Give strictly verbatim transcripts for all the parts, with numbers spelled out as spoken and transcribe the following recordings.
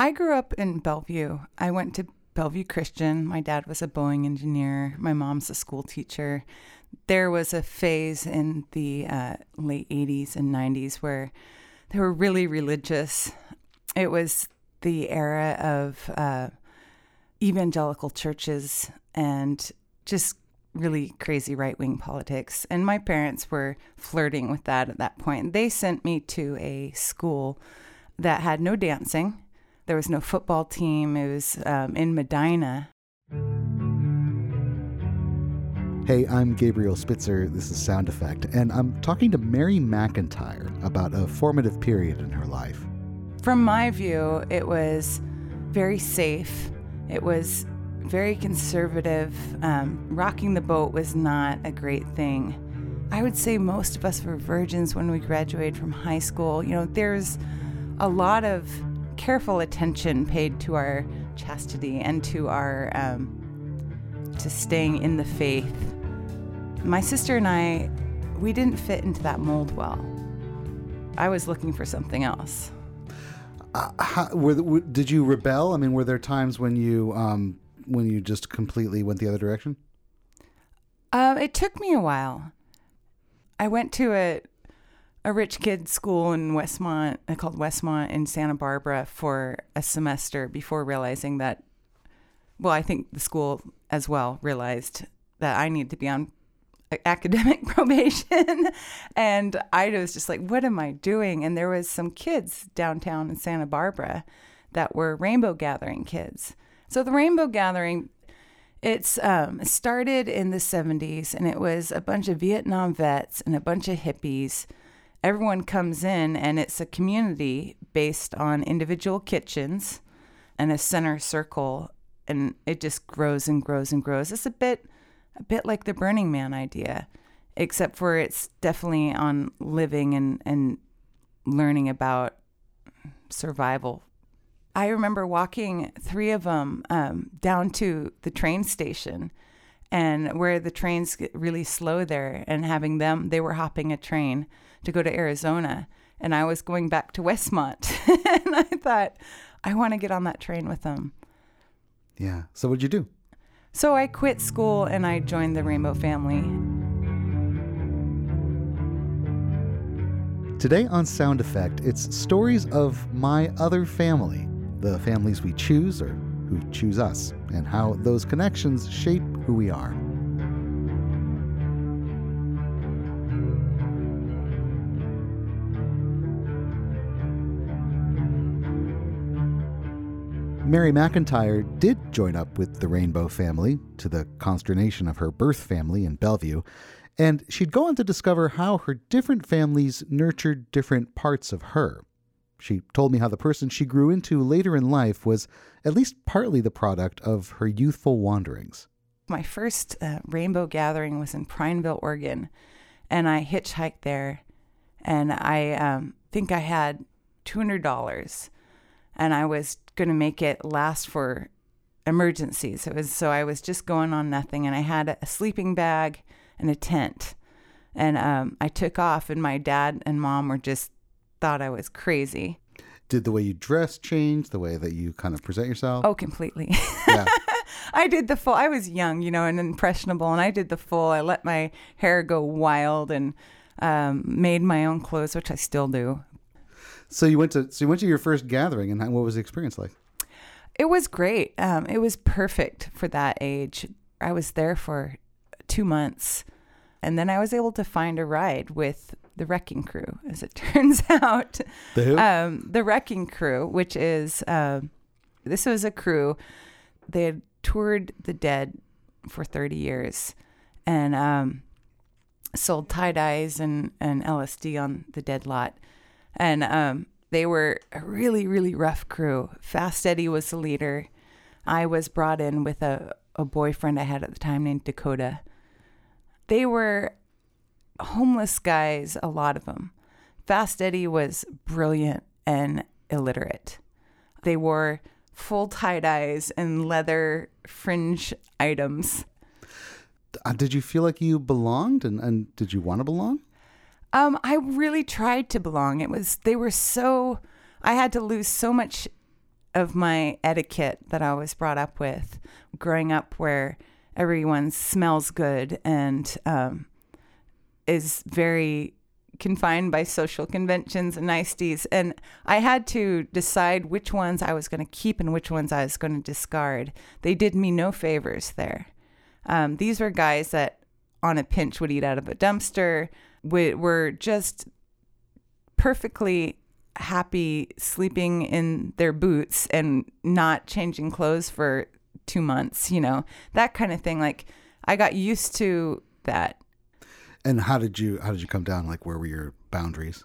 I grew up in Bellevue. I went to Bellevue Christian. My dad was a Boeing engineer. My mom's a school teacher. There was a phase in the uh, late eighties and nineties where they were really religious. It was the era of uh, evangelical churches and just really crazy right-wing politics. And my parents were flirting with that at that point. They sent me to a school that had no dancing. There was no football team. It was um, in Medina. Hey, I'm Gabriel Spitzer. This is Sound Effect, and I'm talking to Mary McIntyre about a formative period in her life. From my view, it was very safe. It was very conservative. Um, rocking the boat was not a great thing. I would say most of us were virgins when we graduated from high school. You know, there's a lot of careful attention paid to our chastity and to our um, to staying in the faith. My sister and I, we didn't fit into that mold well. I was looking for something else. Uh, how, were, were, did you rebel? I mean, were there times when you um, when you just completely went the other direction? Um, it took me a while. I went to a a rich kid school in Westmont, called Westmont in Santa Barbara for a semester before realizing that, well, I think the school as well realized that I needed to be on academic probation. And I was just like, what am I doing? And there was some kids downtown in Santa Barbara that were Rainbow Gathering kids. So the Rainbow Gathering, it's um, started in the seventies, and it was a bunch of Vietnam vets and a bunch of hippies. Everyone comes in, and it's a community based on individual kitchens and a center circle, and it just grows and grows and grows. It's a bit a bit like the Burning Man idea, except for it's definitely on living and, and learning about survival. I remember walking three of them um, down to the train station, and where the trains get really slow there, and having them, they were hopping a train to go to Arizona, and I was going back to Westmont. And I thought, I want to get on that train with them. Yeah. So what'd you do? So I quit school and I joined the Rainbow family. Today on Sound Effect, it's stories of my other family, the families we choose or who choose us, and how those connections shape who we are. Mary McIntyre did join up with the Rainbow family, to the consternation of her birth family in Bellevue, and she'd go on to discover how her different families nurtured different parts of her. She told me how the person she grew into later in life was at least partly the product of her youthful wanderings. My first uh, Rainbow Gathering was in Prineville, Oregon, and I hitchhiked there, and I um, think I had two hundred dollars. And I was going to make it last for emergencies. It was, so I was just going on nothing. And I had a sleeping bag and a tent. And um, I took off, and my dad and mom were just thought I was crazy. Did the way you dress change, the way that you kind of present yourself? Oh, completely. Yeah. I did the full. I was young, you know, and impressionable. And I did the full. I let my hair go wild and um, made my own clothes, which I still do. So you went to so you went to your first gathering, and what was the experience like? It was great. Um, it was perfect for that age. I was there for two months, and then I was able to find a ride with the Wrecking Crew, as it turns out. The who? Um, the Wrecking Crew, which is uh, this was a crew. They had toured the Dead for thirty years, and um, sold tie-dyes and, and L S D on the Dead lot. And um, they were a really, really rough crew. Fast Eddie was the leader. I was brought in with a, a boyfriend I had at the time named Dakota. They were homeless guys, a lot of them. Fast Eddie was brilliant and illiterate. They wore full tie-dyes and leather fringe items. Uh, did you feel like you belonged, and, and did you want to belong? Um, I really tried to belong. It was, they were so, I had to lose so much of my etiquette that I was brought up with, growing up where everyone smells good and um, is very confined by social conventions and niceties. And I had to decide which ones I was going to keep and which ones I was going to discard. They did me no favors there. Um, these were guys that on a pinch would eat out of a dumpster, we, were just perfectly happy sleeping in their boots and not changing clothes for two months, you know, that kind of thing. Like, I got used to that. And how did you how did you come down? Like, where were your boundaries?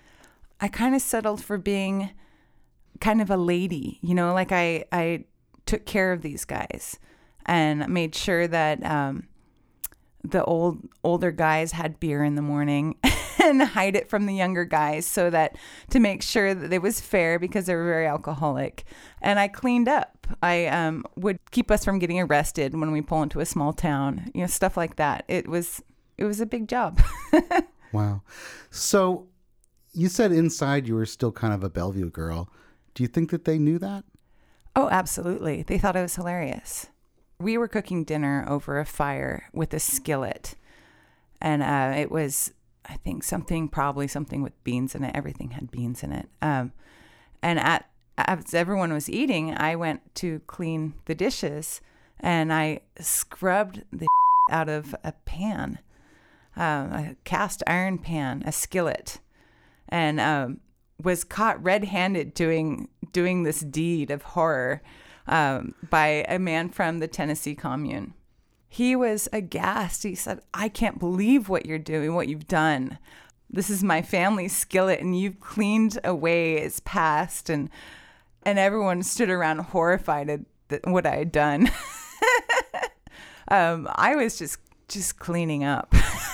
I kind of settled for being kind of a lady, you know, like I, I took care of these guys and made sure that um, the old older guys had beer in the morning and hide it from the younger guys so that to make sure that it was fair because they were very alcoholic. And I cleaned up. I um, would keep us from getting arrested when we pull into a small town, you know, stuff like that. It was It was a big job. Wow. So you said inside you were still kind of a Bellevue girl. Do you think that they knew that? Oh, absolutely. They thought it was hilarious. We were cooking dinner over a fire with a skillet. And uh, it was, I think, something, probably something with beans in it. Everything had beans in it. Um, and at, as everyone was eating, I went to clean the dishes and I scrubbed the out of a pan. Um, a cast iron pan, a skillet, and um, was caught red-handed doing doing this deed of horror um, by a man from the Tennessee Commune. He was aghast. He said, "I can't believe what you're doing, what you've done. This is my family's skillet, and you've cleaned away its past." And and everyone stood around horrified at th- what I had done. um, I was just just cleaning up.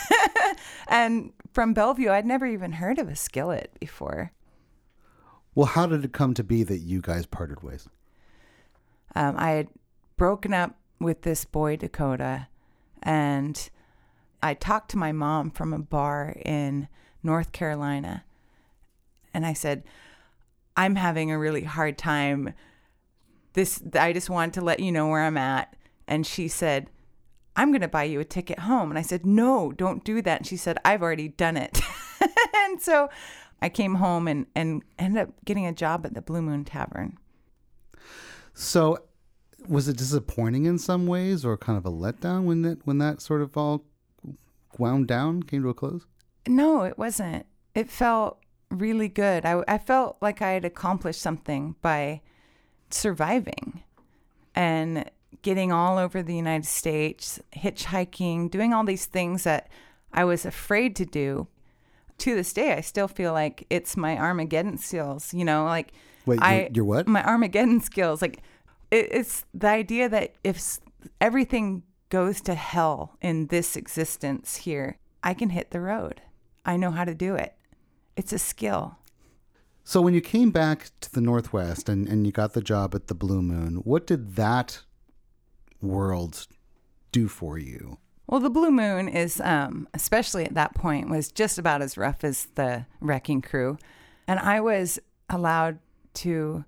And from Bellevue, I'd never even heard of a skillet before. Well, how did it come to be that you guys parted ways? Um, I had broken up with this boy, Dakota, and I talked to my mom from a bar in North Carolina. And I said, I'm having a really hard time. This, I just wanted to let you know where I'm at. And she said, I'm going to buy you a ticket home. And I said, no, don't do that. And she said, I've already done it. And so I came home and, and ended up getting a job at the Blue Moon Tavern. So was it disappointing in some ways or kind of a letdown when that, when that sort of all wound down, came to a close? No, it wasn't. It felt really good. I, I felt like I had accomplished something by surviving and getting all over the United States, hitchhiking, doing all these things that I was afraid to do. To this day, I still feel like it's my Armageddon skills, you know, like Wait, I, your, your what? My Armageddon skills. Like it, it's the idea that if everything goes to hell in this existence here, I can hit the road. I know how to do it. It's a skill. So when you came back to the Northwest and, and you got the job at the Blue Moon, what did that world do for you? Well, the Blue Moon is, um, especially at that point, was just about as rough as the Wrecking Crew. And I was allowed to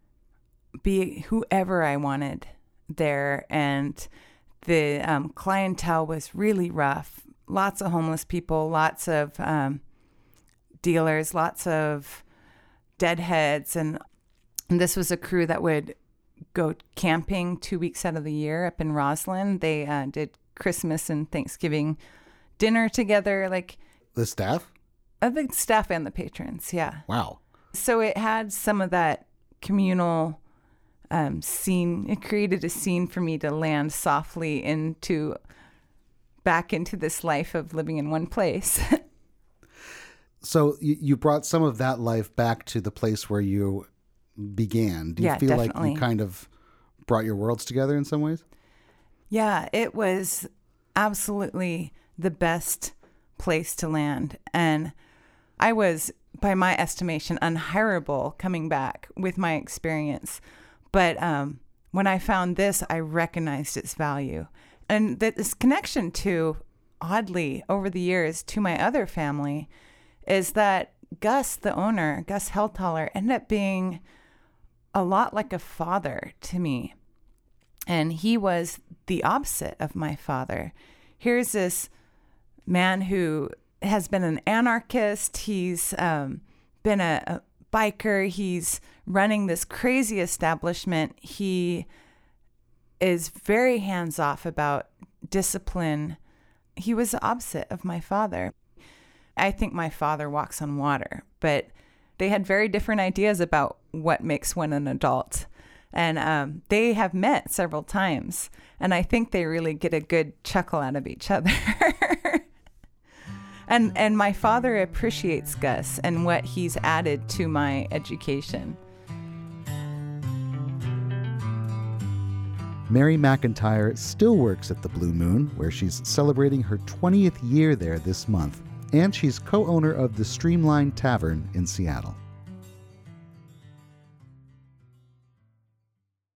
be whoever I wanted there. And the um, clientele was really rough. Lots of homeless people, lots of um, dealers, lots of deadheads. And, and this was a crew that would go camping two weeks out of the year up in Roslyn. They uh, did Christmas and Thanksgiving dinner together. Like the staff? Uh, the staff and the patrons, yeah. Wow. So it had some of that communal um, scene. It created a scene for me to land softly into, back into this life of living in one place. So you, you brought some of that life back to the place where you began. Do you yeah, feel definitely. like you kind of brought your worlds together in some ways? Yeah, it was absolutely the best place to land. And I was, by my estimation, unhireable coming back with my experience. But um, when I found this, I recognized its value. And that this connection to, oddly, over the years, to my other family, is that Gus, the owner, Gus Heltaler, ended up being a lot like a father to me. And he was the opposite of my father. Here's this man who has been an anarchist. He's um, been a, a biker. He's running this crazy establishment. He is very hands-off about discipline. He was the opposite of my father. I think my father walks on water, but they had very different ideas about what makes one an adult. And um, they have met several times, and I think they really get a good chuckle out of each other. and and my father appreciates Gus and what he's added to my education. Mary McIntyre still works at the Blue Moon, where she's celebrating her twentieth year there this month, and she's co-owner of the Streamline Tavern in Seattle.